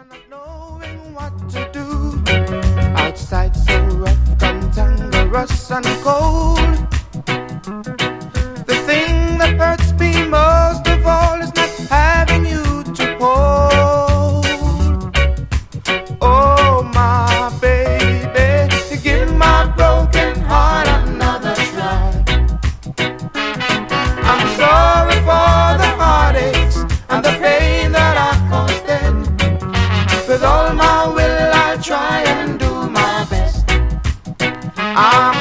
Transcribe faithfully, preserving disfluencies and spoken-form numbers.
not knowing what to do. Outside so rough, cantankerous and cold. The thing that hurts me most of all is not having you to hold. Oh my baby, give my broken heart another try. I'm sorry for the heartaches and the pain that I caused them. With all my will I try and do my best. I'm